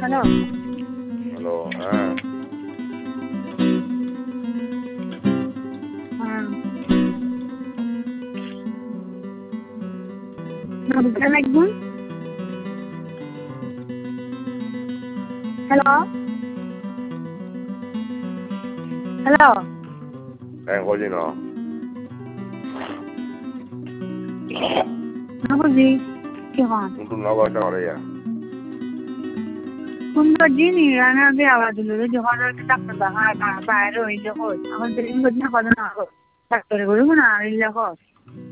Hello hello, হ্যাঁ। হ্যাঁ নবীটা লাগবে হ্যালো হ্যালো হ্যাঁ, কইছি না। নবজি কি হন কিন্তু নবাসা করে ইয়া। সুন্দর জিনি রানা দিয়ে আওয়াজ দিল যখন ডাক্তার দেখা বাইরে হইলে হয় এখন দিন বদিনা কথা না ডাক্তারে করবো না হইলে হয়